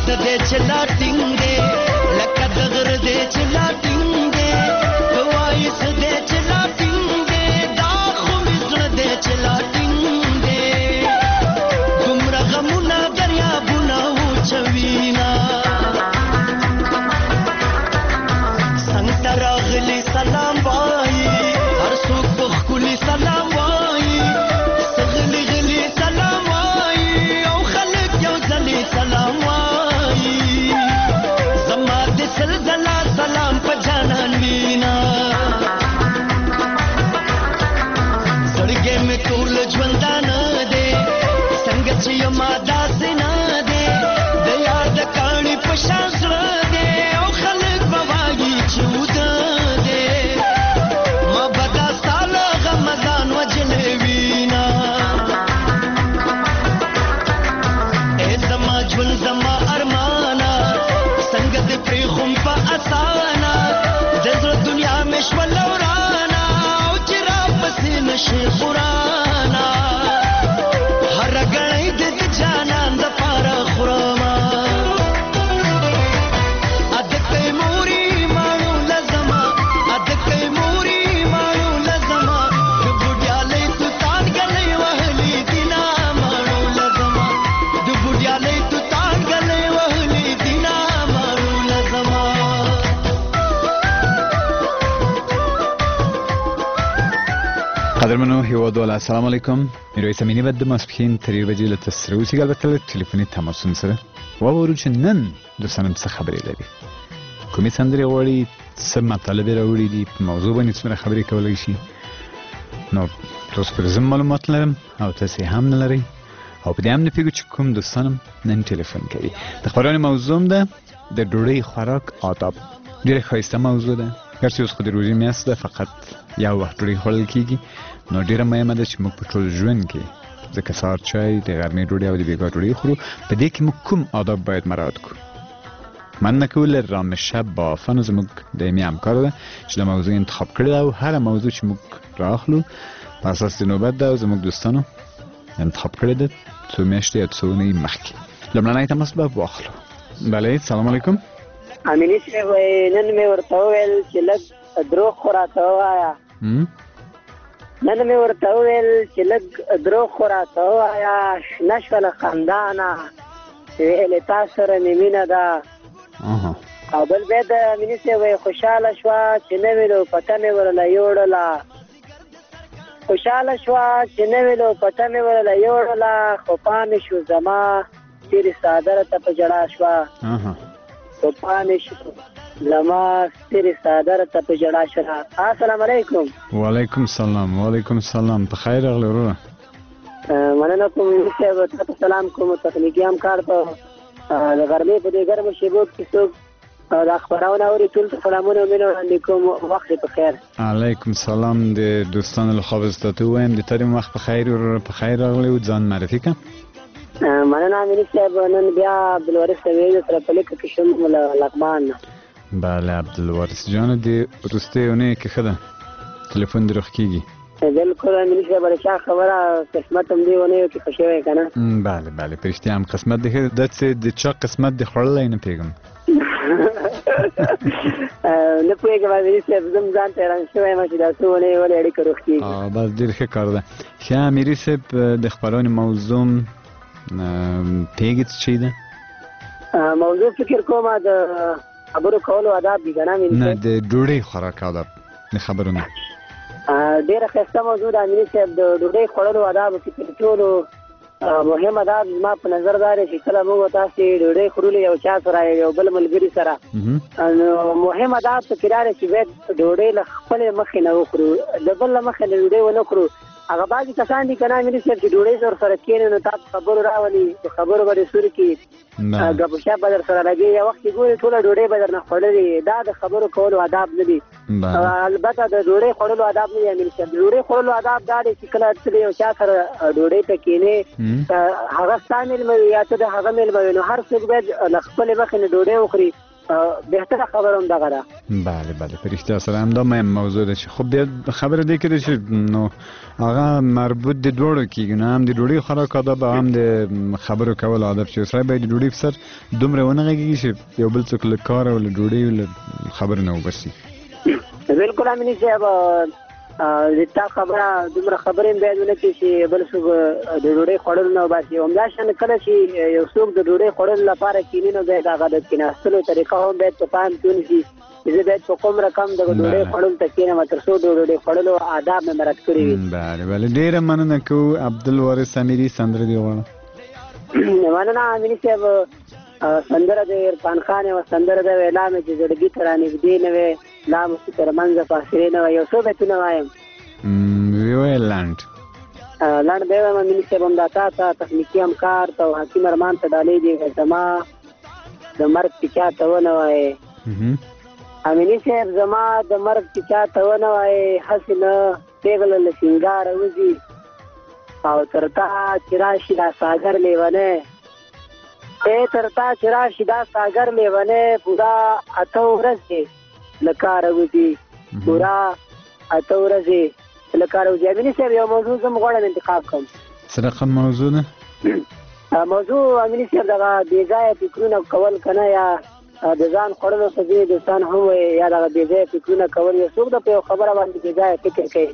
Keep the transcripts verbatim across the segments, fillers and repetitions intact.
دې چې لا ټینګ دی لکه د غر دې چې لا ټینګ دی ته وایې څه دی چې لا ټینګ دی دا خو مې زړه دی چې لا ټینګ دی دومره غمونه دریابونه وچوینه څنګ ته راغلي سلام وایي هر څوک په ښکلي سلام وایي سغلي غلي سلام وایي او خلک یو ځلې سلام وایي زما د سل ځله سلام په جانان وینا زړګی مې ټول ژوندانه دی څنګه چې یما داسې نه دی د یار د کاڼي په شان زړه دی او خلک به وایي چې وده دی ما به دا ستا له غمه ځان وجلی وینا ای زما ژوند زما ارمانه څنګه دې پرېښوم په اسانه د زړه دنیا مې شوله ورانه او چې راپسې نشي قرانه هره ګړۍ دې د جانان دپاره خورمه ادکۍ مورې ماڼو لزما ادکۍ مورې ماڼو لزما د بوډیالۍ توتان ګلۍ وهلي دینا ماڼو لزما د بوډیالۍ توتان ګلۍ وهلي دینا ماڼو لزما قدرمنو هیوادوال السلام علیکم میرویس امینی بعد ماسپښین تر یوې بجې له تاسو سره اوسېږي البته له ټلیفوني تماسونو سره واورو چې نن دوستانم څه خبرې لري کومې سندرې غواړي څه مطالب یې راوړي دي په موضوع باندې څومره خبرې کولی شي نو تاسو پرې زه معلومات لرم او تاسې هم نه لرئ او په دې هم نه پوهېږو چې کوم دوستانم نن ټلیفون کوي د خبرونې موضوع هم ده د ډوډۍ خوراک آداب ډېره ښایسته موضوع ده هرڅه اوس خو د روژې میاشت ده فقط یو وخت ډوډۍ خوړل کېږي نو ډېره مهمه ده چې موږ په ټول ژوند کې ځکه سهار چای د غرمې ډوډۍ او د بېګا ډوډۍ خورو په دې کې موږ کوم آداب باید مراعات کړو مننه کول رام شب با فن زموږ دایمي همکار ده چې دا موضوع انتخاب کړې ده او هره موضوع چې موږ راخلو په اساس د نوبت ده او زموږ دوستانو انتخاب کړې ده څو میاشتې یا څو اونۍ مخکې لومړنی تماس به واخلو بله سلام علیکم امیني صاحب وایي نن مې ورته وویل چې لږ دروغ خو راته ووایه نن مې ورته وویل چې لږ دروغ خو راته ووایه شنه شوله خندانه ویلې تا سره مې مینه ده او بل بیا د امیني صاحب وایي خوشحاله شوه چې نوې لوپټه مې ورله یوړله خوشحاله شوه چې نوې لوپټه مې ورله یوړله خو پامې شو زما تېرې څادره ته په ژړا شوه خو پامې شو زما سترې څادر ته په ژړا شوه. السلام علیکم. وعلیکم السلام. وعلیکم السلام. په خیر راغلی وروره. مننه کوم امیر صاحب ته سلام کوم تخنیکي همکار ته د غرمې په دې ګرمو شېبو کې څوک د خپرونه اوري ټول ته سلامونه مینه وړاندې کوم وخت په خیر. علیکم سلام د دوستانو له خوا به درته ووایم د ترې وخت په خیر وروره په خیر راغلی و ځان معرفي کړه. مننه امیر صاحب نن بیا عبدالوارث طویل سره په لیکه کې شوم لغمان نه. بله عبدالوارث جانه د وروستۍ اونۍ کې ښه ده تلیفون دې روښ کېږي. بالکل امیر صاحب د چا خبره قسمت هم دې اونیو کې ښه شوی که نه. بله بله په رښتیا هم قسمت دې ښه داسې د چا قسمت دې خوړلی نه پوهېږم نه پوهېږم امیر صاحب زه هم ځان ته حیران شوی یم چې دا څو اونۍ ولې اړیکه روښ کېږي. بس ډېر ښه کار ده. ښه امیري صاحب د خپرونې موضوع پوهېږي څه شی ده؟ موضوع فکر کوم د خبرو کولو آداب دي که نه امیر صاحب؟ نه د ډوډۍ خوراک آداب د خبرو نه. ډېره ښایسته موضوع ده امیر صاحب. د ډوډۍ خوړلو آدابو کې تر ټولو مهم آداب زما په نظر دا دی چې کله موږ تاسې ډوډۍ خورلو یو چا سره یو بل ملګري سره نو مهم آداب پکې دا دی چې باید ډوډۍ له خپلې مخې نه وخورو د بل له مخې نه ډوډۍ ونه خورو. هغه بعضې کسان دي که نه امیر صاحب چې ډوډۍ سره سره کښېني نو تا په خبرو راولي په خبرو به دې سوري کړي ګپ شپ به در سره لګي یو وخت چې ګورې ټوله ډوډۍ به درنه خوړلې دا د خبرو کولو آداب نه دي. البته د ډوډۍ خوړلو آداب نه دي امیر صاحب. د ډوډۍ خوړلو آداب دا دی چې کله ته د یو چا سره ډوډۍ ته کښېنې هغه ستا مېلمه وي یا ته د هغه مېلمه وي نو هر څوک باید له خپلې مخې نه ډوډۍ وخوري بهتره خبر هم دغه ده. بله بله په رښتیا سره همدا مهم موضوع ده چې خو بیا خبره دی کېده چې نو هغه مربوط د دوړو کېږي نه هم د ډوډۍ خوراک آداب او هم د خبرو کول آداب چې سړی باید د ډوډۍ په سر دومره ونه غږېږي چې یو بل څوک له کار او له ډوډۍ او له خبرو نه وباسي. بالکل امیني صاحب د تا خبره دومره خبرې هم باید ونه کړي چې بل څوک د ډوډۍ خوړلو نه وباسي. همداشان کله چې یو څوک د ډوډۍ خوړلو لپاره کیني نو باید هغه د کیناستلو طریقه هم باید په پام کې ونیسي چې زه باید په کوم رقم د ډوډۍ خوړلو ته کینم تر څو د ډوډۍ خوړلو آداب مې مراعات کړي وي. بله بله ډېره مننه کوو. عبدالوارث امیري سندره دې غواړم. مننه امیني صاحب. سندره د عرفان خان یوه سندره ده ویلا مې چې زړګي ته رانږدې نه وې لا مو چې تر منځه فاصلې نه وه. یو څو بیتونه وایم. ویې لنډ لنډ به وایم امیني صاحب. همدا تا ته تخنیکي همکار ته او حکیم ارمان ته ډالۍ دي زما د مرګ چې چا ته ونه وایې امیني صاحب. زما د مرګ چې چا ته ونه وایې هسې نه پېغله له سینګاره وځي او تر تا چې راشي دا ساګر لیونی اے تر تا چې راشي دا ساګر لیونی پورا اته ورځې له کاره وځي پورا اته ورځې له کاره وځي. امیني صاحب یو موضوع زه م غواړم انتخاب کړم. څه رقم موضوع ده؟ موضوع امیني صاحب دغه بې ځایه فکرونه کول که نه یا د ځان خوړلو څه ځینې دوستان هم وایي یا دغه بې ځایه فکرونه کول یو څوک د په یو خبره باندې بې ځایه فکر کوي.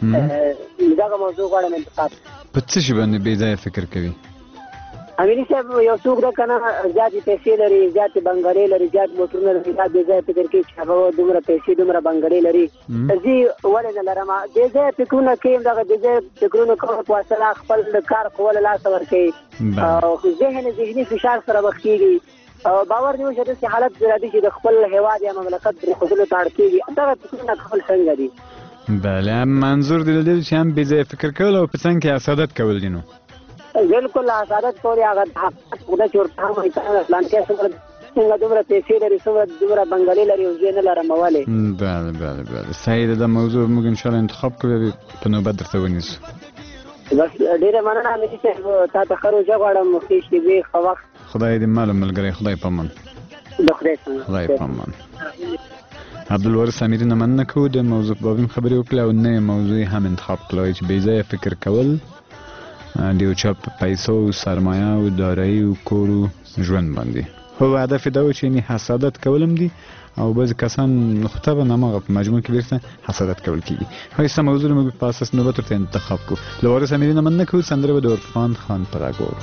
دغه موضوع غواړم انتخاب. په څه شي باندې بې ځایه فکر کوي؟ امیني صاحب یو څوک ده که نه زیاتې پیسې لري زیاتې بنګړې لري زیات موټرونه لري دا بې ځایه فکر کوي چې هغه دومره پیسې دومره بنګړې لري زه ولې نه لرم. بې ځایه فکرونه کوي دغه بې ځایه فکرونو کولو په وسیله خپل کار کولو لاسه ورکوي او ذهن ذهني فشار سره مخ کېږي او باور دې وشي داسې حالت راځي چې د خپل هېواد یا مملکت پرېښودلو ته اړ کېږي. دغه فکرونه کول څنګه دي؟ بله منظور دې له دې چې هم بې ځایه فکر کول او په څنګ کې حسادت کول دي. نو بالکل حسادت کول هغه حقیقت خدای چې ورته هم وایي پلانکې څنګه دومره پیسې لري څومره دومره بنګړې لري او زه نه لرم ولې. بله بله بله صحیح ده. دا موضوع موږ انشاءالله انتخاب کوو په نوبت درته ونیسو. بس ډېره مننه امیني صاحب. تا ته ښه روژه غواړم. ښې شېبې ښه وخت. خدای دې مال ملګری خدای په امان. د خدای څخه خدای په امان. عبدالوارث امیري نه مننه کوو. د موضوع په باب خبرې وکړې او نوې موضوع هم انتخاب کړه چې بې ځایه فکر کول د یو چا په پیسو او سرمایه او دارایي او کور او ژوند باندې. خو هدف یې دا و چې یعنې حسادت کول هم دي او بعضې کسان خو طبعا هماغه په مجموع کې بېرته حسادت کول کېږي. ښایسته موضوع موږ په اساس نوبت ورته انتخاب کړو. له وارث امیري نه مننه کوو. سندره به د عرفان خان په غږ واورو.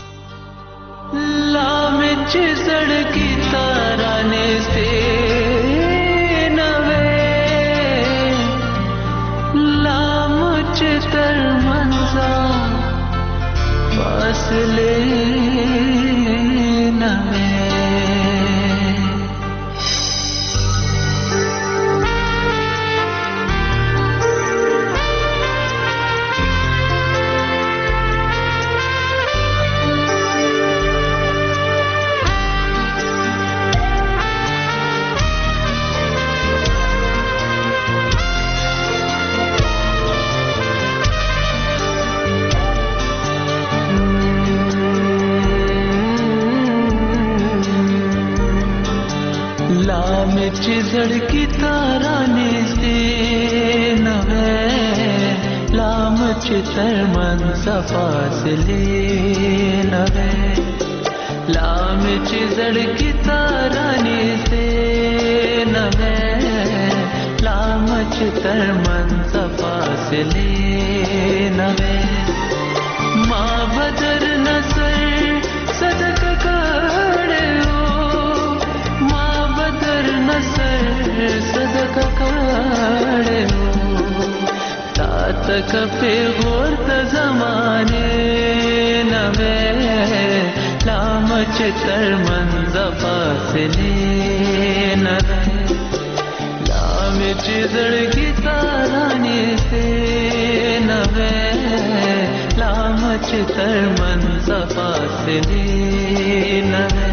لا مې چې زړګي ته رانږدې نه وې لا مې چې تر منځه فاصلې نه وې چې زړګي ته رانږدې نه وې لا مې چې تر منځه فاصلې نه وې لا مې چې زړګي ته رانږدې نه وې لا مې چې تر منځه فاصلې نه وې ما بدر نظر صدقه کړې صدقه کړې تا تک پیغور د زمانې نه وې لا مې چې تر منځه فاصلې نه وې لا مې چې زړګي ته رانږدې نه وې لا مې چې تر منځه فاصلې نه وې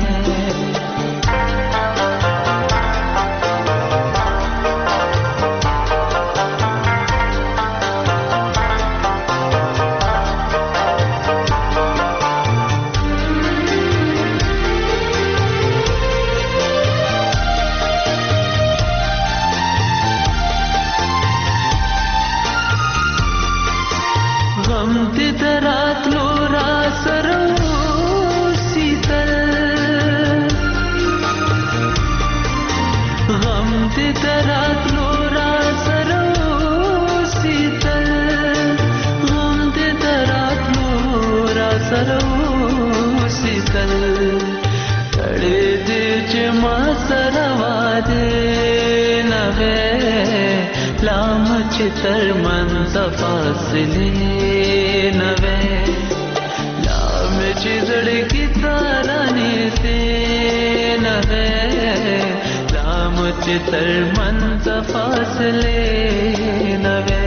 چې ما سره واده نه وې لام چې تر منځ فاصلې نه وې لام چې زړګي تارانې سي نه وې لام چې تر منځ فاصلې نه وې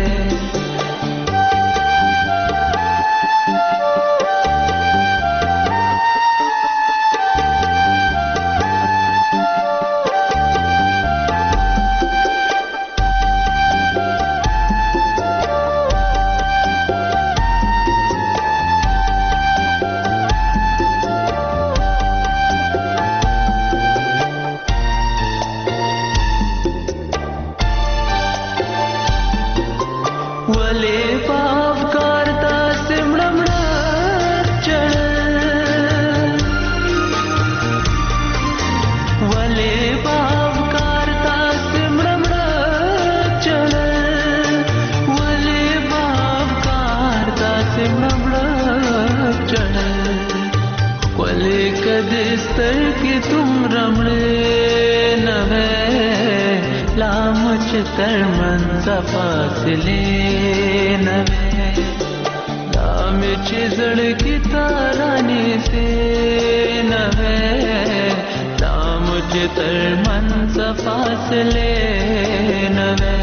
تر منځ فاصلې نه وې دا مې چې زړګي تارانې سي نه وې دا مې چې تر منځ فاصلې نه وې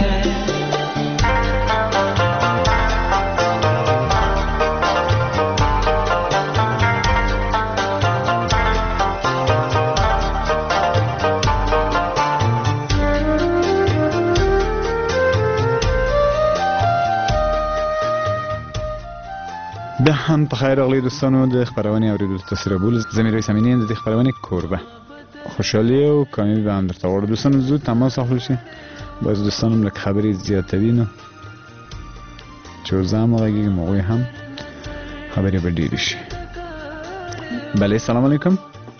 بیا هم په خیر راغلی دوستانو د خبرونې اوریدلو ته سره بول زه میرویس امینی د خبرونې کوربه خوشحالي او کامیابی به هم درته غواړو دوستانو زود تماس اخلو شي باز دوستانم لکه خبرې زیاتوي نو چې زه هم غږیږم هغوی هم خبرې به ډېرې شي بله سلام علیکم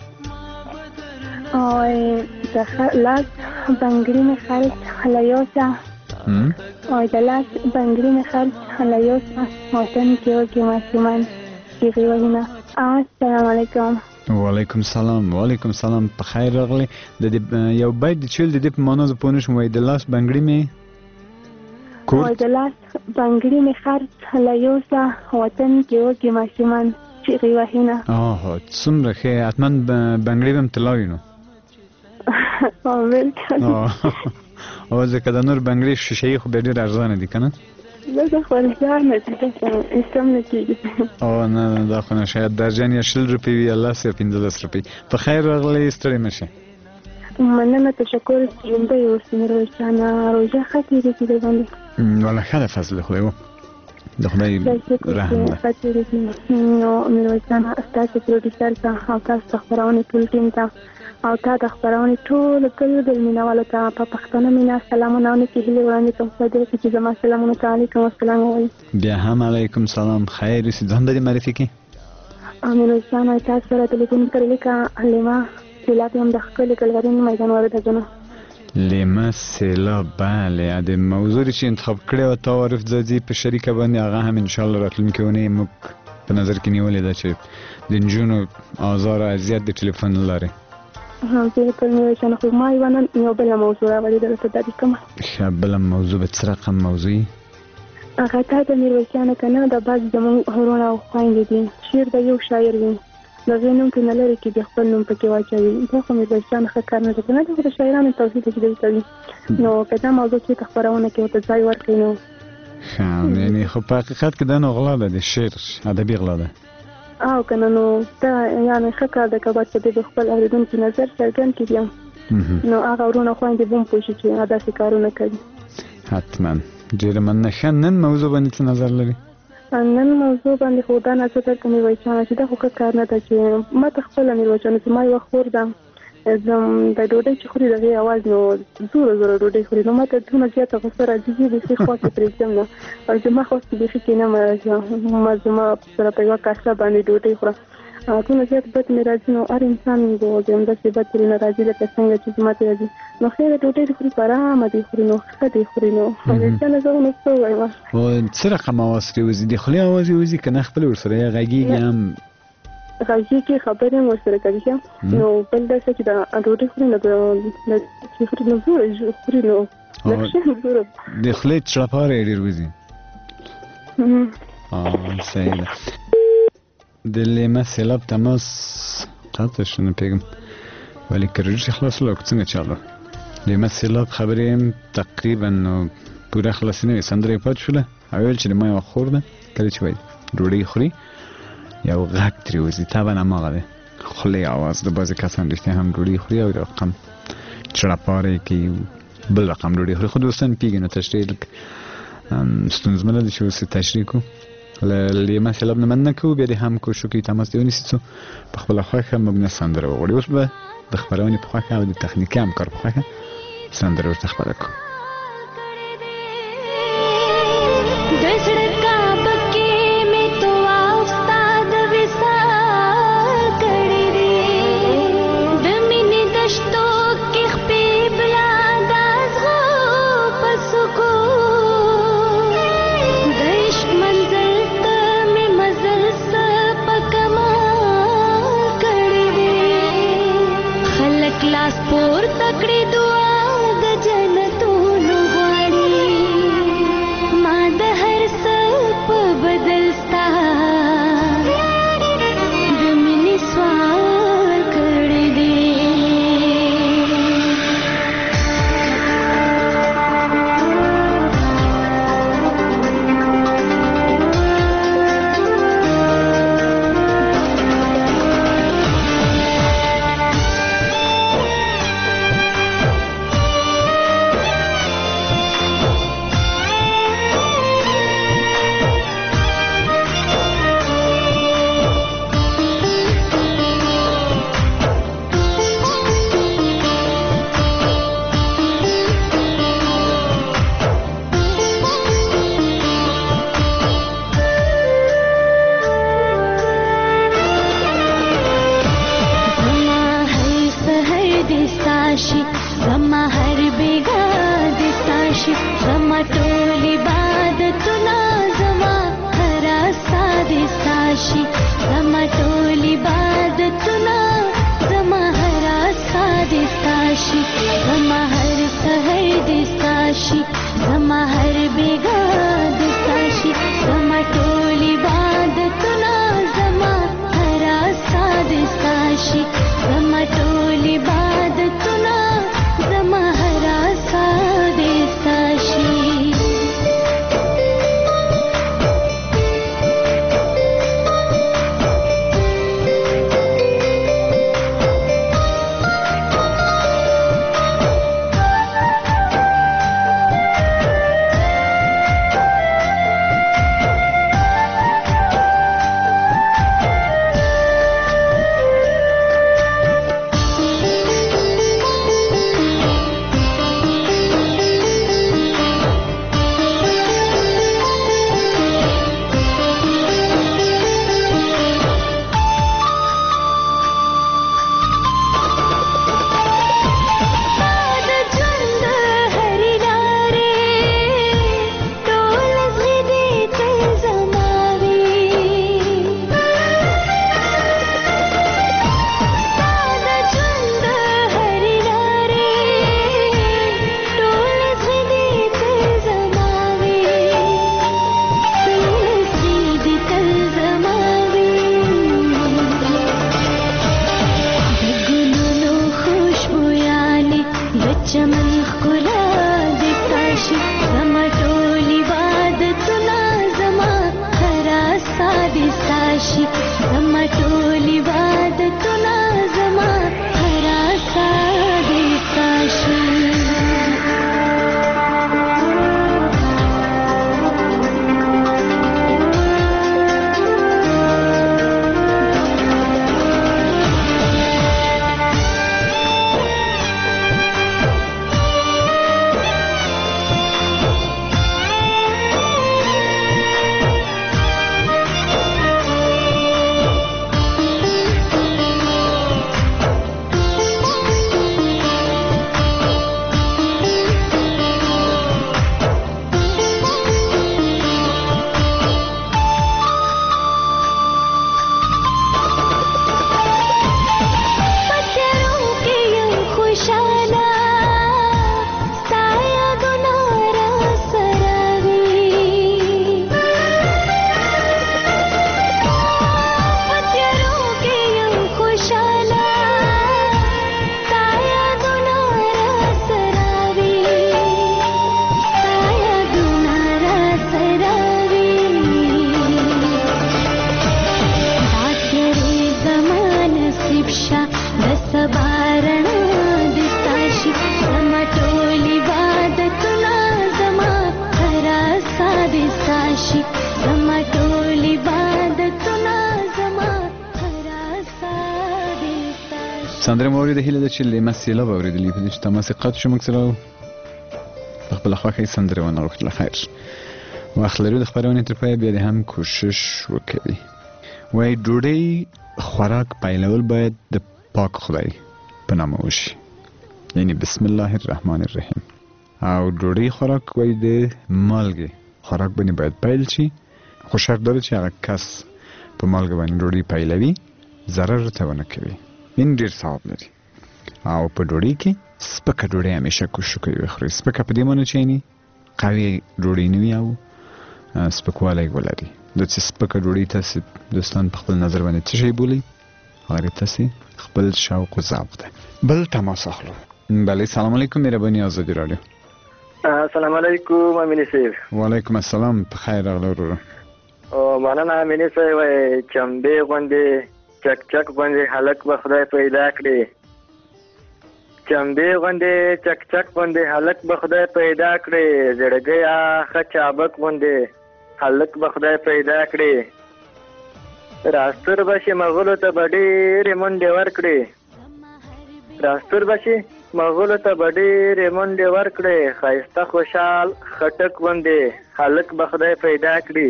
د لاس بنګړي مې خلک خلیوسه او د لاس بنګړي مې خلک خلیوسه وطن کې وکې ماشومان چیغې وهینه السلام علیکم وعلیکم سلام وعلیکم سلام په خیر راغلی د یو بیت د چیل د دې په معنا زه پوه نه شوم وایي د لاس بنګړي مې او د لاس بنګړي مې خلک خلیوسه وطن کې وکې ماشومان چیغې وهینه آه څومره ښه حتما بنګړي به هم طلا وي نو او ځکه د نور بنګړي شیشه‌یي خو بیا ډېر ارزانه دي که نه دا خو ارزانه دي هېڅ نه کېږي او نه نه دا خو نه شاید درجن یا شل روپۍ وي یا لس یا پنځلس روپۍ په خیر راغلی ستړی مه شئ مننه تشکر ژوندی اوسئ میرویس جانه روژه ښه تېرېږي درباندې والله ښه ده فضل خدای و د خدای رحم ده ښه تېرېږي نو میرویس جانه ستاسو پروډیوسر ته او تاسو د خپرونې ټول ټیم ته او تا د خپرونې ټولو ګل مینوالو ته په پښتانه مینا سلامونه او نیکې هیلې وړاندې کوم په دې کې چې زما سلامونه ته علیکم السلام وایي بیا هم علیکم سلام خیر اوسې ځان به دې معرفي کړي میرویس جانه تاسو سره تلیفون کړی که لیما سیلاب یم د ښکلي ګلغرین میدان وردګونه لیما سیلاب بله د موضوع چې انتخاب کړی و تعارف ځاځي په شریکه باندې هغه هم انشاءالله راتلونکې اونۍ موږ په نظر کې نیولې ده چې د نجونو آزار او اذیت د ټلیفون له لارې بالکل میرویس جانه خو ما یوه نن یو بله موضوع راوړې ده درته درې کومه ښه بله موضوع به څه رقم موضوع وي هغه تا ته میرویس جانه که نه د بعض زموږ وروڼه او خویندې دي شعر د یو شاعر وي د هغې نوم پرې نه لري چې بیا خپل نوم پکې واچوي دا خو میرویس جانه ښه کار نه دی که نه دا خو د شاعرانو توحید چې دوی کوي نو که دا موضوع چېرته خپرونه کې ورته ځای ورکوي نو ښه یعنې خو په حقیقت کې دا نو غلا ده د شعر ادبي غلا ده او که نه نو دا یعنې ښه کار ده که باید په دې د خپل اورېدونکي نظر څرګند کړي بیا نو هغه وروڼه خویندې به هم پوه شي چې هغه داسې کارونه کوي حتما ډېره مننه ښه نن موضوع باندې څه نظر لري نن موضوع باندې خو دا نظر درته میرویس جانه چې دا خو ښه کار نه ده چې ما ته خپله میرویس جانه زما یوه خور ده د ډوډۍ چې خوري د هغې اواز نو زوره زوره ډوډۍ خوري نو ما ته دومره زیاته غوسه راځي چې بیخي خوا کې پرېږدم نه او زما خواست کې بیخي کینه مه راځي ما زما سره په یوه کاسه باندې ډوډۍ خوره دومره زیات بد مې راځي نو هر انسان به همداسې بد ترې نه راځي لکه څنګه چې زما ترې راځي نو خیره ډوډۍ دې خوري په ارامه دې خوري نو ښه دې خوري نو میرویس جانه زه نو څه ووایم څه رقم اواز ترې وځي د خولې اواز یې وځي که نه خپله ورسره یا غږېږي هم غږی کې خبرې مو سره کوي نو بل څه چې دا ډوډۍ خوري نو د چې خوري نو زور خوري نو لکه زور د خلې چړپاره ډیر وځي اه صحیح ده د لیمه سیلاب تماس قطع شنو پیغام ولی کریج خلاص لو څنګه چالو لیمه سیلاب خبرې تقریبا پوره خلاص نه سندرې پات شوله اول چې ما خورده کله چې وای ډوډۍ خوري یو غږ ترې وځي طبعا هماغه ده خولې اواز د بعضې کسان رښتیا هم ډوډۍ خوري او رقم چړپاره کوي بل رقم ډوډۍ خوري خو دوستان پیږي نو تشریح لږ ستونزمنه ده چې اوس تشریح کړو له لیمه سیلاب نه مننه کوو بیا دې هم کوشش وکړئ تماس دې ونیسئ څو په خپله خوښه موږ نه سندره وغواړي اوس به د خپرونې په خوښه او د تخنیکي همکار په خوښه سندره ورته خپره کړو سندره مو اورېده هیله ده چې لیمه سیلاب اورېدلې په دې چې تماس قطع شو موږ سره په خپله خوښه یې سندرې ونه غوښتله. خیر وخت لرو د خپرونې تر پایه بیا دې هم کوشش وکوي. وایي ډوډۍ خوراک پیلول باید د پاک خدای په نامه وشي، یعنی بسم الله الرحمن الرحیم. او ډوډۍ خوراک وایي د مالګې خوراک باندې باید پیل شي، خو شرط داره چې هغه کس په مالګه باندې ډوډۍ پیلوي ضرر ته ونه کوي، این ډېر ثواب لري. او په ډوډۍ کې سپکه ډوډۍ همیشه کوشش کوي وخوري. سپکه په دې معنی چې یعنی قوي ډوډۍ نه وي او سپکوالی ولري. د چې سپکه ډوډۍ تاسې دوستان په خپل نظر باندې څه شی بولئ، هغه تاسې خپل شوق و ذوق ده. بل تماس اخلو. بله سلام علیکم، مهرباني آزادي رادیو. السلام علیکم امینی صاحب. وعلیکم السلام، په خیر راغلی ورور. او مننه امینی صاحب. وایي چمبې غوندې چک چک غوندې هلک به خدای پیدا کړي، چمبې غوندې چک چک غوندې هلک به خدای پیدا کړي، زړګیا ښه چابک غوندې هلک به خدای پیدا کړي، راستور به شي مغولو ته به ډېرې منډې ورکړي، راستور به شي مغولو ته به ډېرې منډې ورکړي، ښایسته خوشحال خټک غوندې هلک به خدای پیدا کړي،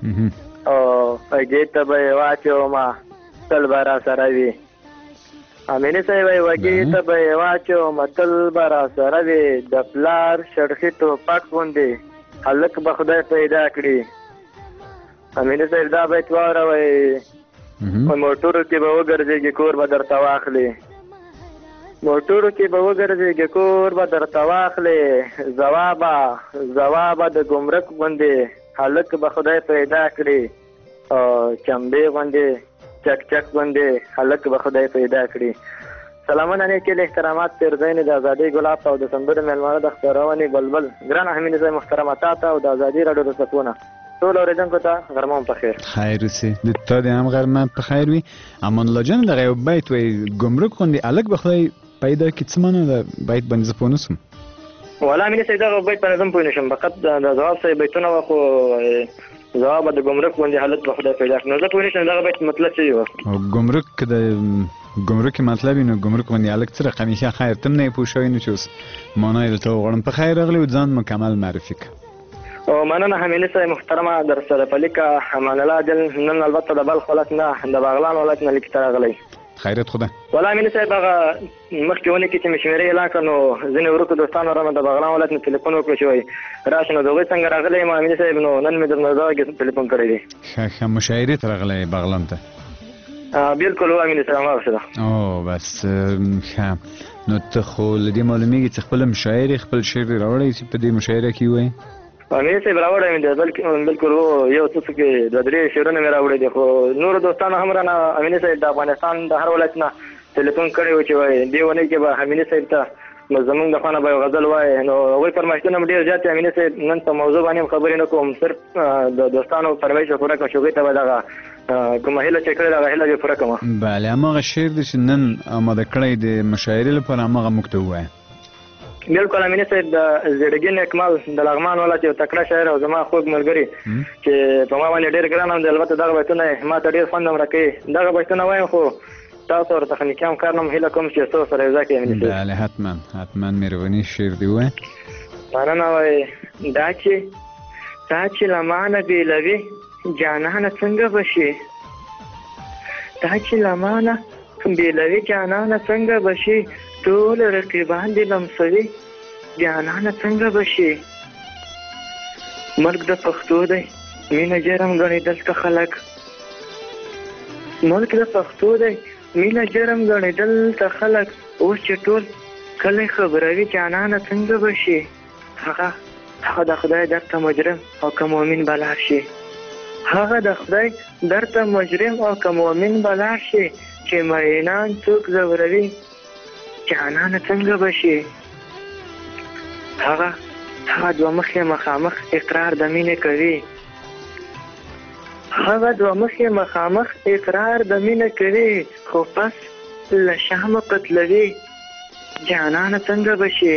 او هغې ته به یې واچومه تل به را سره وي. امیني صاحب وایي وږې ته به یې واچومه تل به را سره وي، د پلار شړخي ټوپک غوندې هلک به خدای پیدا کړي. امیني صاحب دا بیت واوره. وایي په موټرو کې به وګرځېږي کور به درته واخلي، موټرو کې به وګرځېږي کور به درته واخلي، ځوابه ځوابه د ګمرک غوندې هلک به خدای پیدا کړي، او چمبې غوندې چک چک غوندې هلک به خدای پیدا کړي. سلامونه نیکې احترامات پیرزینې د ازادۍ ګلاب ته او د سندرو میلمانه د خپرونې بلبل ګران امیني صاحب محترمه تا ته او د ازادي راډیو د سکونه ټول اورېدونکو ته غرمه هم په خیر. خیر اوسې، د تا دې هم غرمه په خیر وي. امان الله جان دغه یو بیت وایي ګمرک غوندې هلک به خدای پیدا کړي، څه معنی ده بیت باندې زه پوه نه شوم. والله امیني صاحب دغه بیت باندې زه هم پوه نه شوم، فقط د ځواب صاحب بیتونه وه، خو ځواب د ګمرک غوندې هلک به خدای پیدا کړي، نو زه پوه نه شوم دغه بیت مطلب څه وي. او ګمرک که د ګمرک مطلب وي نو ګمرک غوندې هلک څه رقم یې؟ ښه خیر ته هم نه یې پوه شوی، نو چې اوس مانا یې درته وغواړم. په خیر راغلی او ځان مکمل معرفي کړه. او مننه امیني صاحب محترمه در سره په لیکه امان الله دل نن البته د بلخ ولایت نه د بغلان ولایت نه لیک ته راغلی. خیرت خدا. والله امیني صاحب هغه مخکې ونې کې چې مې شمېرې اعلان کړه نو ځینې ورکو دوستانو رانه د بغلان ولایت نه تلیفون وکړو چې وایي راشه، نو د هغوی څنګه راغلی یم امیني صاحب، نو نن مې درنه دغه تلیفون کړی دی. ښه ښه مشاعرې ته راغلی بغلان ته؟ بلکل هو امیني صاحب هماغسې ده. او بس ښه، نو ته خو له دې معلومېږي چې خپله مشاعرې خپل شعر یې راوړی چې په دې مشاعره کې ووایي؟ امیني صاحب راوړی مې دی، بلکل هو یو څه څه کې دوه درې شعرونه مې راوړي دي، خو نورو دوستانو هم رانه امیني صاحب د افغانستان د هر ولایت نه تلیفون کړی و چې وایي دې اونۍ کې به امیني صاحب ته زمونږ د خوا نه به یو غزل وایي، نو هغوی فرمایشتونه مې ډېر زیات دي امیني صاحب. نن په موضوع باندې هم خبرې نه کوم، صرف د دوستانو فرمایش به پوره کړم چې هغوی ته به دغه کومه هیله چې کړې ده هغه هیله به پوره کړم. بله هماغه شعر دی چې نن اماده کړی د مشاعرې لپاره هماغه موږ ته ووایه. بلکل امیني صاحب د زړګي نیکمل د لغمان ولایت یو تکړه شاعر او زما خوږ ملګري چې په ما باندې ډېر ګران هم دی، البته دغه بیتونه یې ما ته ډېر خوند هم راکوي. دغه بیتونه وایم خو تاسو ورته تخنیکي همکار نه هم هیله کوم چې ستاسو سره یو ځای کړي امیني صاحب. بله حتما حتما مهرباني شعر دې ووایه. مننه. وایي دا چې دا چې له مانه بېلوي جانانه څنګه به شي، دا چې له مانه بېلوي جانانه څنګه به شي، ټول رقیبان دې لمسوي جانانه څنګه به شي، مرګ د پښتو دی مینه جرم ګڼي دلته خلک، مرګ د پښتو دی مینه جرم ګڼي دلته خلک، اوس چې ټول کلی خبروي جانانه څنګه به شي، هغه هغه د خدای درته مجرم او که مؤمن به لاړ شي، هغه د خدای درته مجرم او که مؤمن به لاړ شي، چې مینان څوک ځوروي جانانه څنګه به شي، هغه هغه دوه مخې مخامخ اقرار د مینې کوي، هغه دوه مخې مخامخ اقرار د مینې کوي، خو پس له شامه قتلوي جانانه څنګه به شي،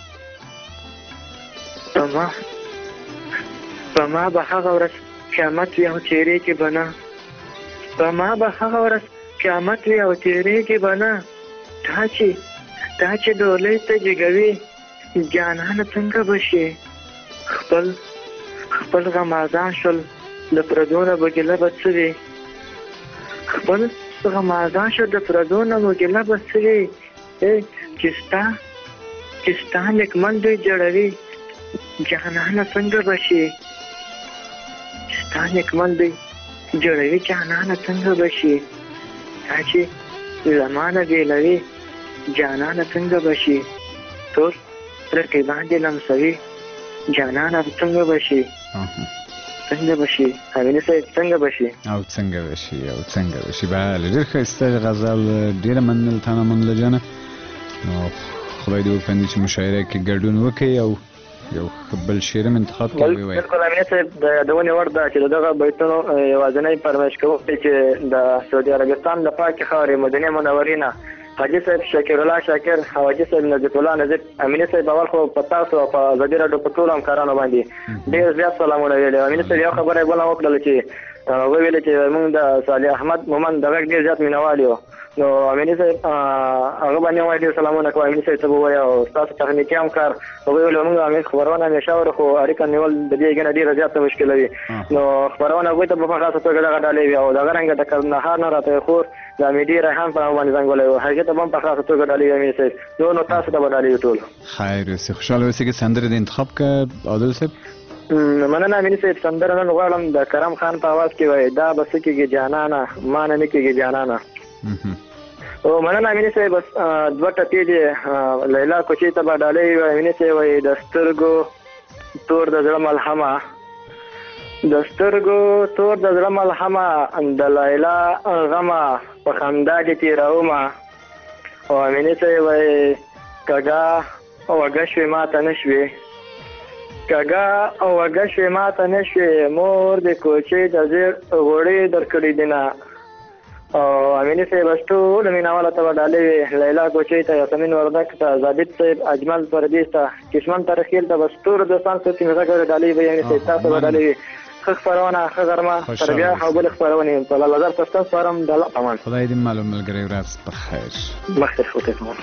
په ما په ما به هغه ورځ قیامت وي او تېرېږي به نه، په ما به هغه ورځ قیامت وي او تېرېږي به نه، تا چې تا چې ډولۍ ته جګوي جانانه څنګه به شي خپل خپل غمازان شول د پردو نه به ګیله به څه وي خپل غمازان شول د پردو نه به ګیله به څه وي چې ستا چې ستا نیکمن دوی جوړوي جانانه څنګه به شي چې ستا نیکمن دوی جوړوي جانانه څنګه به شي تا چې زمانه بیلوي جانانه څنګه به شي تور رقیبان دې لمسوي جانانه څنګه به شي څنګه به شي امینه صاحب څنګه به شي او څنګه به شي او څنګه به شي بله ډېر ښایسته غزل ډېره مننه تا نه مننه جانه نو خدای دې وکړي چې مشاعره کې ګډون وکړي او یو بل شعر هم انتخاب کړی وای بالکل امینه صاحب د یادونې وړ ده چې دغه بیتونو یوازینی فرمایش کوونکی چې د سعودي عربستان د پاکې خاورې مدینې منورې نه حاجي صاحب شکر الله شاکر او حاجي صاحب نجیب الله نجیب امینه صاحب اول خو په تاسو او په ازادي راډیو په ټولو همکارانو باندې ډېر زیات سلامونه ویلي امینه صاحب یو خبره یې بله وکړله چې هغوی ویلې چې موږ د صالح احمد مومند د غږ ډېر زیات مینوال یو نو امینه صاحب هغه باندې وایي ډېر سلامونه کوم امینه صاحب ته به وایي او ستاسو تخنیکي همکار هغوی ویل موږ امین خبرونه همیشه اورو خو اړیکه نیول د دې ګڼه ډېره زیاته مشکله وي نو خبرونه هغوی ته به په خاصه توګه دغه ډالۍ وي او دغه رنګه د کندهار نه راته خور د امیدي ریحان په نامه باندې زنګولی و هغې ته به هم په خاصه توګه ډالۍ وي امین صاحب نو نو تاسو ته به ډالۍ وي ټول خیر اوسې خوشحاله اوسې کې سندرې د انتخاب که عادل صاحب مننه امیني صاحب سندره نن غواړم د کرم خان په اواز کې وایي دا به څه کېږي جانانه ما نه نه کېږي جانانه او مننه امیني صاحب بس دوه ټپې دي لیلا کوچۍ ته به ډالۍ وي امیني صاحب وایي د سترګو تور د زړه ملحمه د سترګو تور د زړه ملحمه د لیلا غمه په خندا دې تېرومه او امیني صاحب وایي کږه وږه شوې ماته نه شوې کږه او وږه شوې ماته نه شوې مور د کوچۍ د زیر غوړې درکړې دینه او امیني صاحب بس ټولو مینهوالو ته به ډالۍ وي لیلا کوچۍ ته یاسمین وردک ته ضابط صاحب اجمل پردیس ته کشمن ترخیل ته بس ټولو دوستانو ته چې مې غږ ډالۍ وي امیني صاحب تاسو به ډالۍ وي ښه خپرونه ښه غرمه تر بیا او بلې خپرونې په الله زر ته ستاسو سپارم د الله په امان خدای دې معلوم ملګری ورځ په خیر مخکې شوتی کوم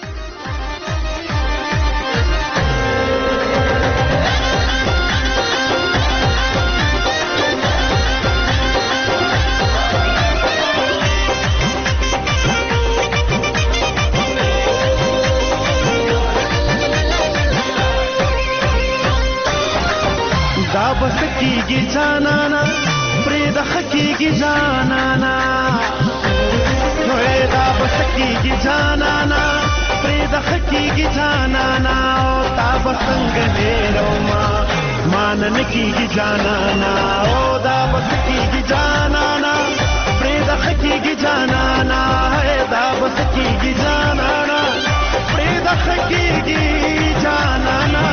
دا بس کیږي جانانا پرې د حقیقي جانانا نو دا بس کیږي جانانا پرې د حقیقي جانانا او تا بسنګ هېرو ما مان نه کیږي جانانا او دا بس کیږي جانانا پرې د حقیقي جانانا دا بس کیږي جانانا پرې د حقیقي جانانا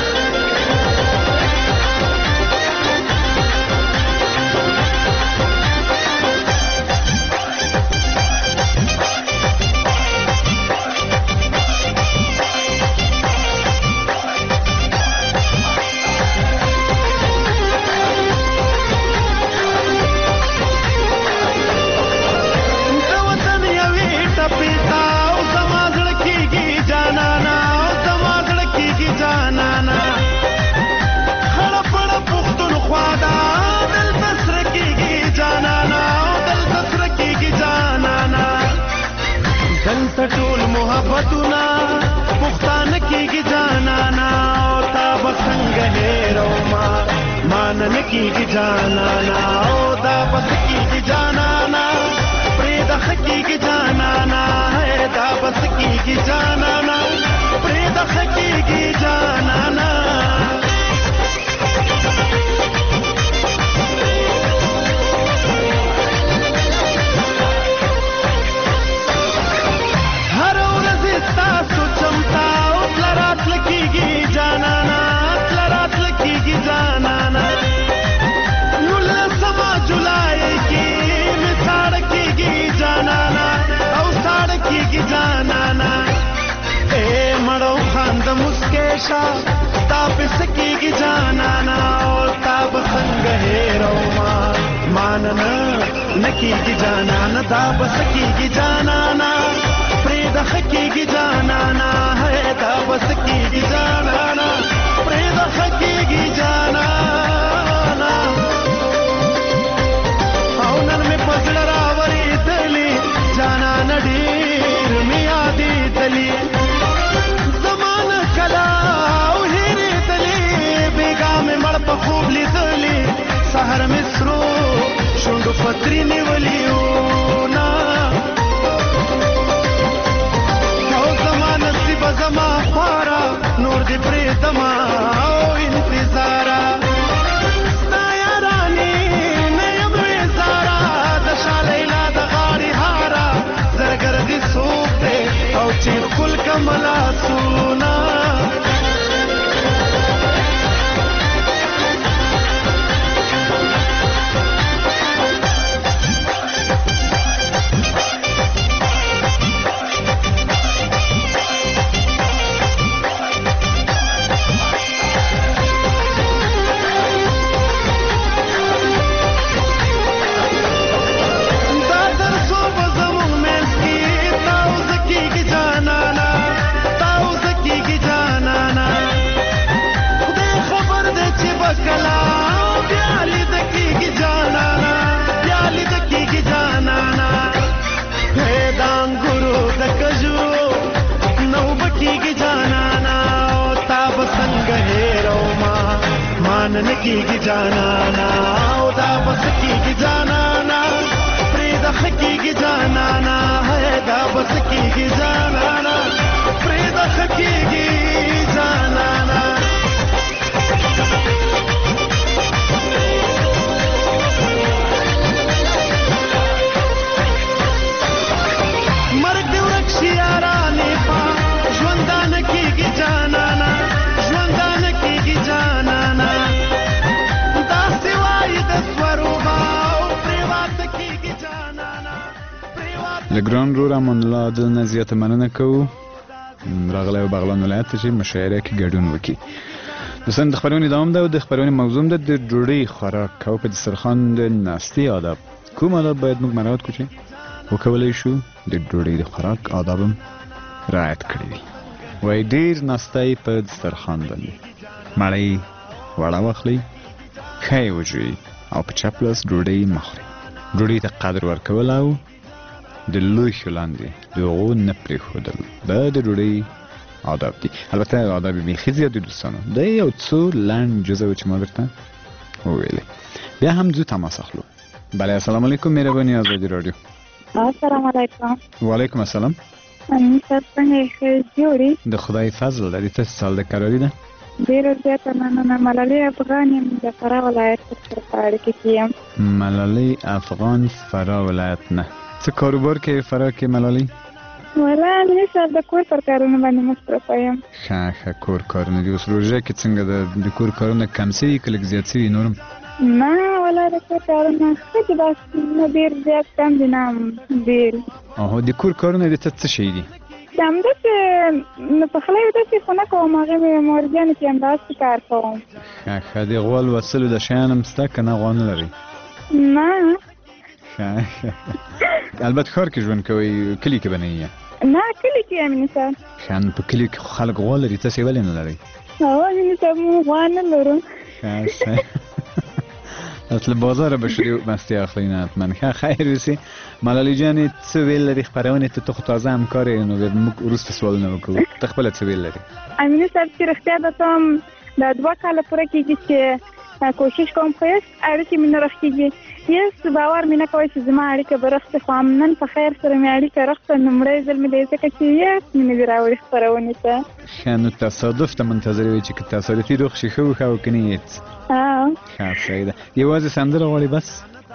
ټول محبتونه پښتانه کېږي جانانا او تا به څنګه هېرو ما مان نه کېږي جانانا او دا به څه کېږي جانانا پرې د ښه کېږي جانانا دا به څه کېږي جانانا پرې د ښه کېږي جانانا مسکیشا تا په سکیږي جانانا او تا بسنګ هېرو ما مان نه نکیږي جانانا تا په سکیږي جانانا پرې د خکېږي جانانا هی دا بس کېږي جانانا پرې د خکېږي جانانا او نن مې په زړه راورېدلې جانانا ډېر مې یادېدلې زمانه کله او هېرېدلې بېګا مې مړ په خوب لیدلې سهر مې سرو شونډو پتري نیولې ونا او زما نصیبه زما خواره نور دې پرېږدمه او انتظاره ستا یارانې نه یم وېزاره د شا لیلا د غاړې هاره زرګر دې څوک دی او چې ښکل کړمه لاسونه نن کېږي جانانا او دا بس کېږي جانانا پرې د خکېږي جانانا هی دا بس کېږي جانانا پرې د خکېږي جانانا مرګ دې ورک شي یارانې په ژوندانه کېږي جانانا ژوندانه کېږي جانانا لګران رور امان الله د نه زیاته مننه کوو راغلی و بغلان ولایت ته چې مشاعره کې ګډون وکړي. دوستان د خپرونې دوام ده او د خپرونې موضوع ده د ډوډۍ خوراک او په دسترخوان د ناستې آداب. کوم آداب باید موږ مراعات کړو چې وکولی شو د ډوډۍ د خوراک آداب هم رعایت کړي وي؟ وایي ډېر ناستی په دسترخوان باندې مړۍ وړه واخلئ، ښه یې وژوئ او په چپ لاس ډوډۍ مه خورئ. ډوډۍ ته قدر ورکول او د لوښو لاندې د هغو نه پرېښودل دا د ډوډۍ آداب دي. البته آداب بیخي زیات دي دوستانو، دا یو څو لنډ جزه و چې ما درته وویلې. بیا هم ځو تماس اخلو. بله السلام علیکم، مهرباني آزادي راډیو. السلام علیکم. وعلیکم السلام. امین صاحب څنګه ښه جوړې؟ د خدای فضل لري. ته سال د کراري ده؟ ډېره زیاته مننه. ملالۍ افغان یم، د فراه ولایت څخه په اړیکه کې یم. ملالۍ افغان، فراه ولایت نه. څه کاروبار کوې فراه کې ملالۍ؟ والا امین صاحب د کور پر کارونه باندې مصرفه یم. ښه ښه کور کارونه دي. اوس روژه کې څنګه د کور کارونه کم سوي که لږ زیات سوي نور هم؟ نه والا د کور کارونه ښه دي، بس نه ډېر زیات کم دي نه ډېر. اهو د کور کارونه د ته څه شی دي؟ همداسې پخلی داسې خو نه کوم، هغې مې مورګیانو کې همداسې کار کوم. ښه ښه د غوا لوڅلو د شیان هم شته که نه غوا نه لرئ؟ نه ښه ښه البته ښار کې ژوند کوئ، کلي کې به نه یې؟ نه کلي کې یم امین صاحب. ښه نو په کلي کې خو خلک غوا لري، تاسې ولې نه لرئ؟ هو امین صاحب موږ غوا نه لرو. ښه ښه اوس له بازاره به شروع مستې اخلئ نه حتما. ښه خیر اوسې. ملالۍ جانې څه ویل لري خپرونې ته؟ ته خو تازه همکار یې، نو بیا موږ وروسته سوالونه وکړو. ته خپله څه ویل لري؟ امین صاحب چې رښتیا درته وایم دا دوه کاله پوره کېږي چې کوشش کوم، خو هېڅ اړیکې مې نه رخېږي، هېڅ باور مې نه کوي چې زما اړیکه به رخصه. خو نن په خیر سره مې اړیکه رخصه، لومړی ځل مې دی ځکه چې هېڅ مې نه دي راوړي خپرونې ته. ښه نو تصادف ته منتظر وي چې که تصادفي روغ شي ښه و، ښه و که نه هېڅ. ښه صحیح ده. یوازې سندره غواړې بس؟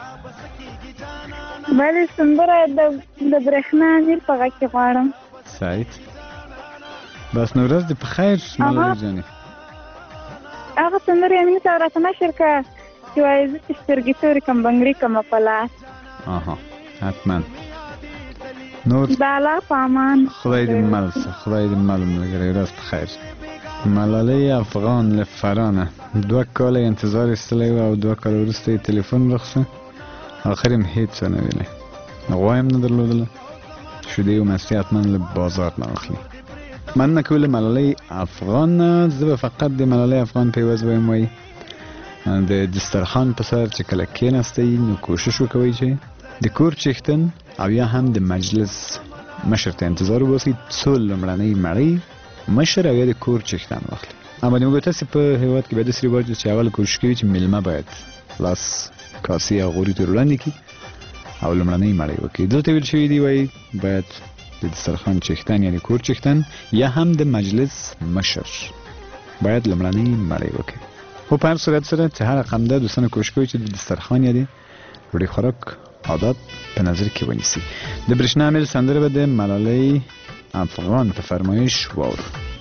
بلې سندره د برېښنا امیر په غږ کې غواړم. صحیح. بس نو ورځ دې په خیر ملالۍ جانې. هغه سندرې امین صاحب راته نشر کړه چې وایي زه چې سترګې تورې کړم بنګړي کړمه په لاس. اها حتما. نور د الله په امان. خدای دې مل شه، خدای دې مل ملګری. ورځ په خیر. ملالۍ افغان له فراه نه دوه کاله انتظار ایستلی و او دوه کاله وروسته یې تلیفون رخصه، اخر یې هم هېڅ ونه ویلی، غوا یې هم نه درلودله، شده و مصری حتما له بازار ناخلی. من نکول ملاله افغان زب فقط د ملاله افغان پیوز وایم وای د دسترخوان په سر چې کله کېناستئ نو کوشش وکوئ چې د کور چښتن او یا هم د مجلس مشر ته انتظار وباسئ څو لومړنۍ مړۍ مشر او یا د کور چښتن واخلي. اما موږ تاسو په هیواد کې به د سری ورځ چې اول کوشش کوي چې ملما باید لاس کاسي او غوړي تر وړاندې کی او لومړنۍ مړۍ وکړي. دلته ویل شوی دی وای باید د دسترخوان چښتن یعنی کور چښتن یا هم د مجلس مشر باید لومړنۍ مړۍ وکړي. خو په هر صورت سره چې هر رقم ده دوستان کوشش کوي چې د دسترخوان یا د ډوډۍ خوراک عادت په نظر کې ونیسي. د برېښنا میل سندره به د ملالۍ افغان په فرمایش واورو.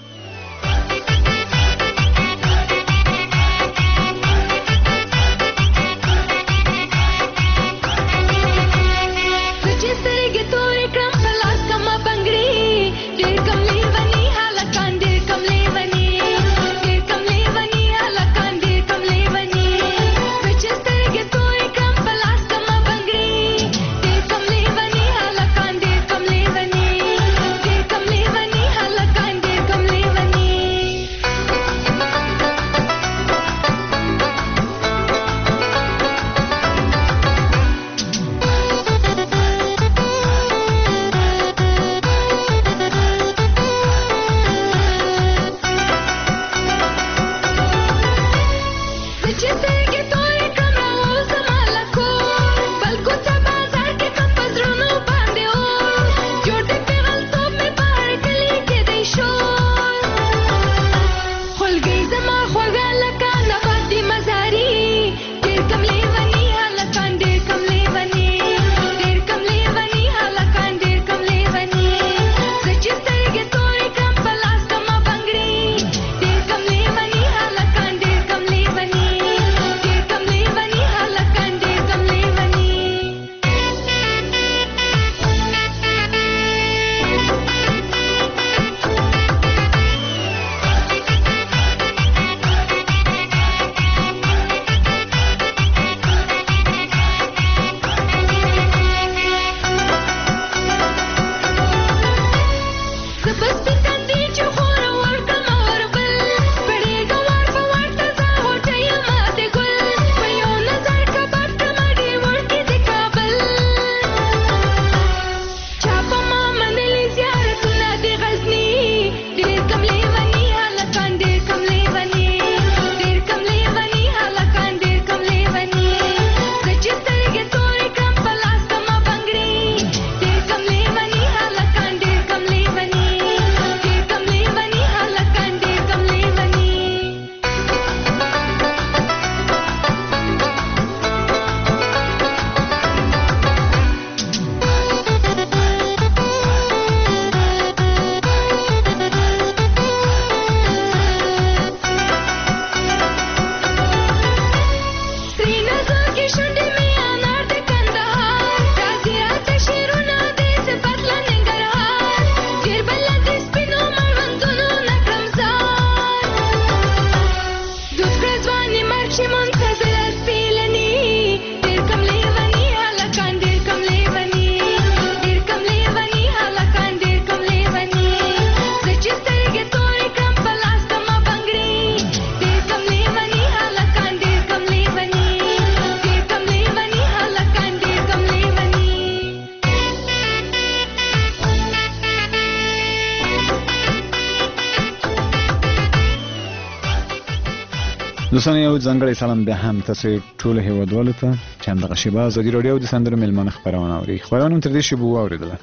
دوستان یو ځانګړی سلام بیا هم تاسو ټول هیوادوالو ته چې همدغه شیبه ازادي راډیو د سندرو میلمانه خپرونه اوري. خپرونه تر دې شیبه واورېدله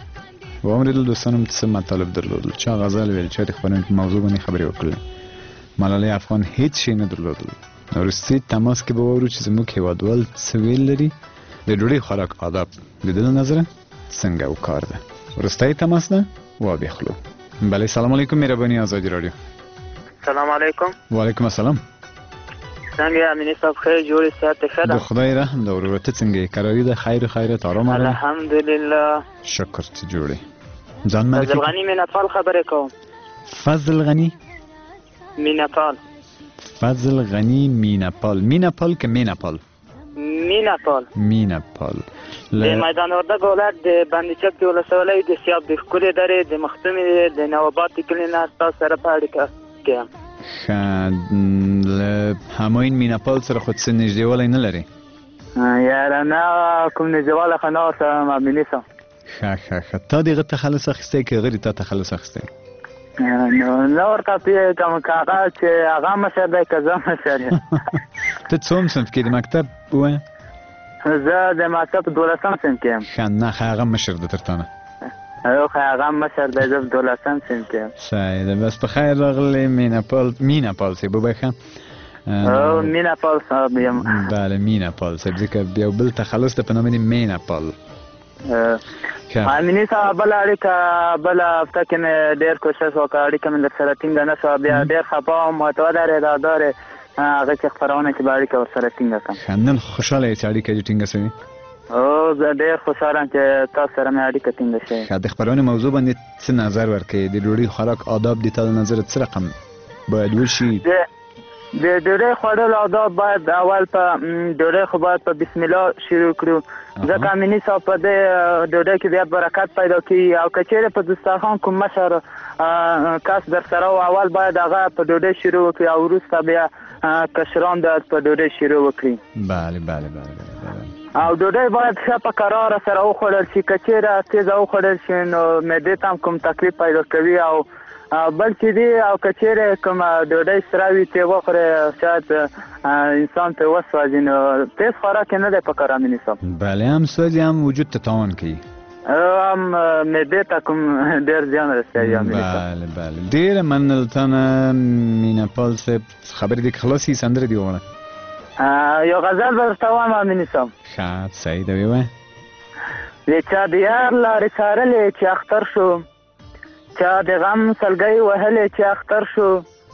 واورېدل دوستانو څه مطالب درلودل، چا غزل ویل، چا د خپرونې په موضوع باندې خبرې وکړلې. ملالۍ افغان هیڅ شی نه درلودل. وروستي تماس کې به واورو چې زموږ هیوادوال څه ویل لري، د ډوډۍ خوراک آداب د ده له نظره څنګه وکار ده. وروستی تماس ده وابخلو. بله سلام علیکم مهرباني ازادي راډیو. سلام علیکم. وعلیکم السلام. څنګه امینی صاحب خیر جوړی صحت ښه ده؟ د خدای رحم ده. ورورته څنګه قراری ده؟ خیر خیرت آرام آرام؟ الحمدلله شکر چې جوړی. ځان معرفي. فضل غنی میناپال خبرې کوم. فضل غنی میناپال. فضل غنی میناپال. میناپال که میناپال؟ میناپال. میناپال. د میدان وردګ ولایت د بندچک د ولسوالۍ د سیاب د ښکلې درې د مختومې د نواباد کلي نه تاسو سره په اړیکه کې یم. ښه، له همایون میناپال سره خو څه نږدېوالی نه لري؟ یاره نه، کوم نږدېوالی خو نه ورسره مبني سم. ښه ښه ښه، تا د هغه تخلص اخیستی که هغه د تا تخلص اخیستی؟ نو نه ورته پوهېږم که هغه چې هغه مشر دی که زه مشر یم. ته څوم صنف کې د مکتب ووایه؟ زه د مکتب دولسم صنف کې یم. ښه، نه ښه، هغه مشر ده تر تا نه. او خو هغه مشر دی، زه دولسم صنف کې یم. صحیح ده، بس په خیر راغلی میناپال. میناپال صاحب وبخښه. او میناپال صاحب یم. بله میناپال صاحب، ځکه یو بل تخلص ده په نامه د میناپال. امیني صاحب بله اړیکه بله هفته کې مې ډېر کوشش وکړ، اړیکه مې درسره ټینګه نه شوه، بیا ډېر خفه وم، ورته ودرېده دارې هغه چې خپرونه کې به اړیکه ورسره ټینګه کړم. ښه، نن خوشحاله یې چې اړیکه دې ټینګه شوې؟ او زه ډېر خوشحاله یم چې تاسو سره مې اړیکه ټینګه شوې. ښه، د خپرونې موضوع باندې څه نظر ورکوې؟ د ډوډۍ خوراک آداب د تا له نظره څه رقم باید وشي؟ د ډوډۍ خوړلو آداب باید اول په ډوډۍ خو باید په بسم الله شروع کړو، ځکه امیني صاحب په دې ډوډۍ کې بیا برکت پیدا کېږي، او که چېرې په دسترخوان کوم مشر کس در سره و اول باید هغه په ډوډۍ شروع وکړي او وروسته بیا کشران باید په ډوډۍ شروع وکړي. بله بله بله بله. او ډوډۍ باید ښه په قراره سره وخوړل شي، که چېرې تیزه وخوړل شي نو معدې ته هم کوم تکلیف پیدا کوي، او بل چې دی او که چېرې کومه ډوډۍ سره وي چې وخورې شاید انسان پرې وسوځي، نو تیز خوراک یې نه دی پکار امیني صاحب. بله، هم سوځي هم وجود ته تاوان کوي، هم معدې ته کوم ډېر زیان رسوي امیني صاحب. بله بله، ډېره مننه له تا نه میناپال صاحب. خبرې دې که خلاصې سندرې دې ووایه. یو غزل به درته وایم امیني صاحب. ښه، صحیح ده، ووایه. د چا د یار لارې څارلې چې اختر شو، چا د غم سلګۍ وهلې چې اختر شو،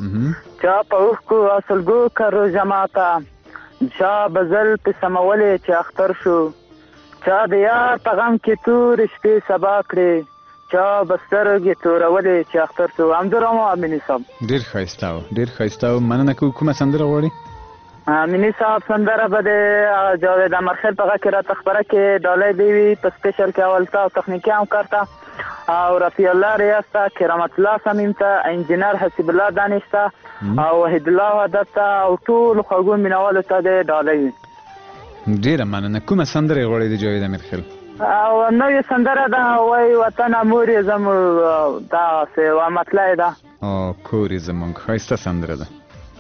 چا په اوښکو او سلګو کرو جماته، چا بزل په سمولې چې اختر شو، چا د یار په غم کې تورې شپې سبا کړې، چا به سترګې تورولې چې اختر شو. همدومره مو امیني صاحب. ډېر ښایسته و، ډېر ښایسته و. مننه کوو. کومه سندره غواړې؟ امیني صاحب سندره به د جاوید امرخیل په غږ کې راته خپره کې ډالۍ دی وي، په سپیشل کې اول تا او تخنیکي همکار ته او رفیع الله ریاض ته، کرامت الله صمیم ته، انجینر حسیب الله دانش ته او وحید الله وحدت ته او ټولو خوږو مینوالو ته د ډالۍ وي. ډېره مننه. کومه سندره یې غواړې د جاوید امیرخیل؟ او نوې سندره ده، وایي وطنه مور یې زموږ، دغسې یوه مطلع ده. او کور یې زموږ، ښایسته سندره ده.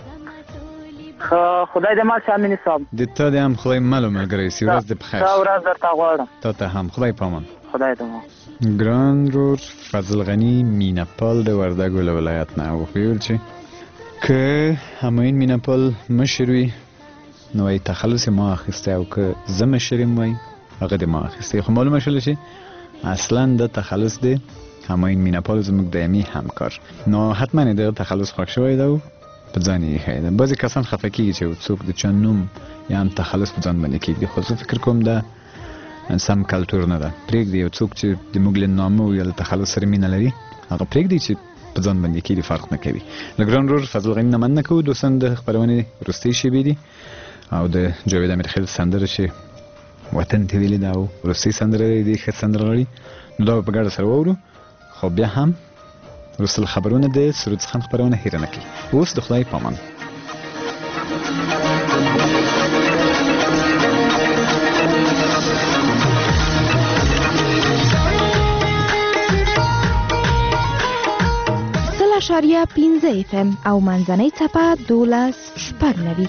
خدای دې مل شه امیني صاحب. د تا دې هم خدای مل و ملګری سي. ورځ دې په خیر. ښه ورځ درته غواړم. تا ته هم. خدای پامان. خدای دې مو. ګران رور فضل غنی میناپال د وردګو له ولایت نه وویل چې که همایون میناپال مشر وي نو وایي تخلص یې ما اخیستی، او که زه مشر یم وایي هغه دې ما اخیستی. خو معلومه شوله چې اصلا د تخلص دی همایون میناپال زموږ دایمي همکار، نو حتما یې دغه تخلص خوښ شوی ده او په ځان یې ایښی ده. بعضې کسان خفه کېږي چې څوک د چا نوم یا هم تخلص په ځان باندې کېږدي، خو زه فکر کوم ده سم کلتور نه ده. پرېږدي یو څوک چې د موږ له نامه یا له تخلص سره مینه لري هغه پرېږدي چې په ځان باندې کېږدي، فرق نه کوي. له ګران رور فضل غني نه مننه کوو. دوستان د خپرونې وروستۍ شېبې دي او د جاوید امیرخیل سندره چې وطن ته ویلې ده او وروستۍ سندره دی، ښه سندره لري، نو دا به په ګډه سره واورو. خو بیا هم وروسته له خبرونه د سرود خان خپرونه هیره نه کړي. اوس د خدای پامان. اشاریه پینزه اف ام او منځنۍ څپه دولس شپږ نوي.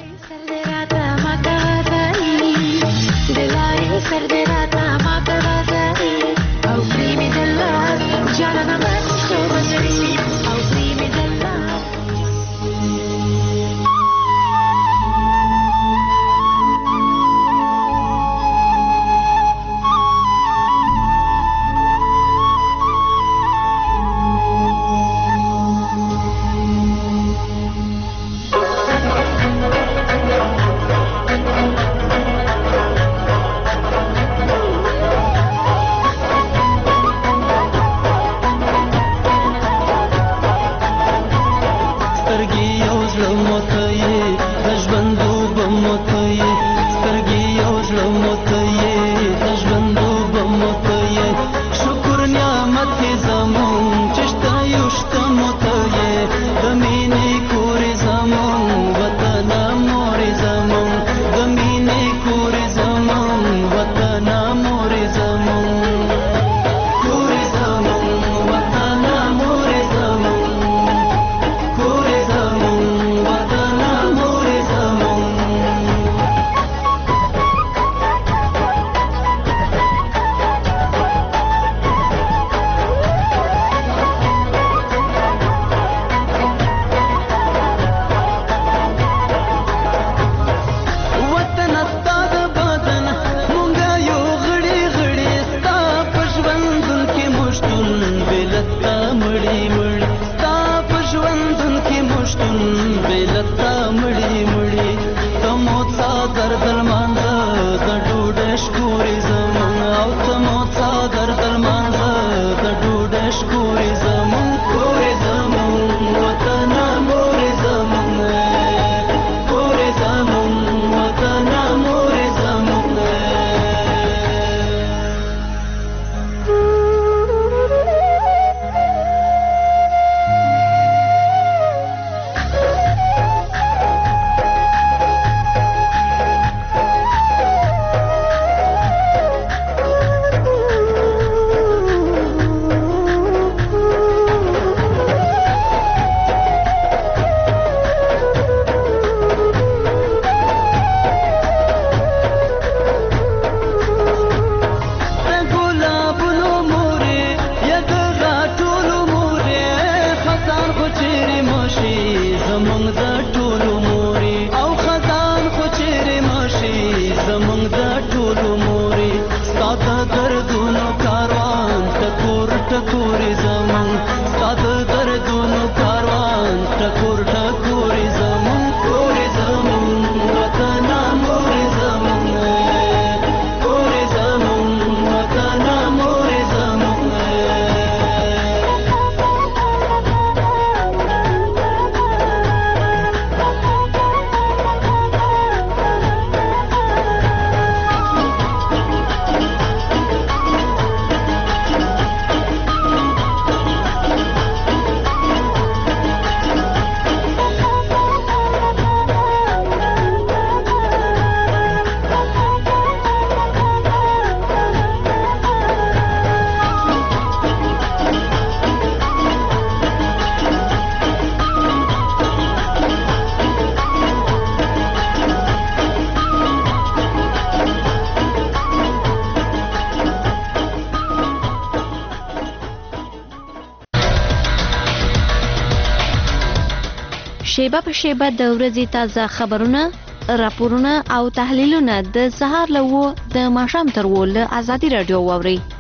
شیبه په شیبه د ورځې تازه خبرونه، راپورونه او تحلیلونه د سهار له اوه د ماښام تر اوه له ازادي راډیو واورئ.